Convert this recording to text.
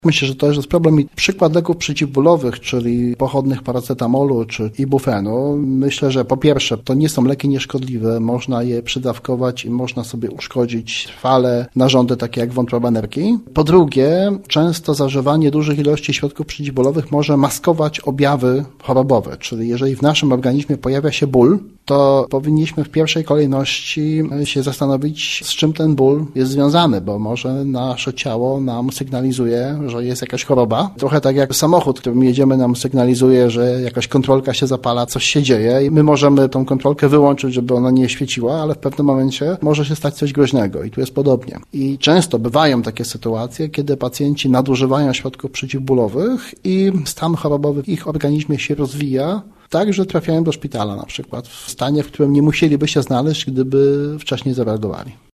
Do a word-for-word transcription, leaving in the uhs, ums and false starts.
Myślę, że to jest problem. I przykład leków przeciwbólowych, czyli pochodnych paracetamolu czy ibufenu, myślę, że po pierwsze to nie są leki nieszkodliwe, można je przydawkować i można sobie uszkodzić trwale narządy takie jak wątroba nerki. Po drugie, często zażywanie dużych ilości środków przeciwbólowych może maskować objawy chorobowe, czyli jeżeli w naszym organizmie pojawia się ból, to powinniśmy w pierwszej kolejności się zastanowić, z czym ten ból jest związany, bo może nasze ciało nam sygnalizuje, że jest jakaś choroba. Trochę tak jak samochód, którym jedziemy, nam sygnalizuje, że jakaś kontrolka się zapala, coś się dzieje i my możemy tą kontrolkę wyłączyć, żeby ona nie świeciła, ale w pewnym momencie może się stać coś groźnego i tu jest podobnie. I często bywają takie sytuacje, kiedy pacjenci nadużywają środków przeciwbólowych i stan chorobowy w ich organizmie się rozwija, tak, że trafiają do szpitala na przykład w stanie, w którym nie musieliby się znaleźć, gdyby wcześniej zareagowali.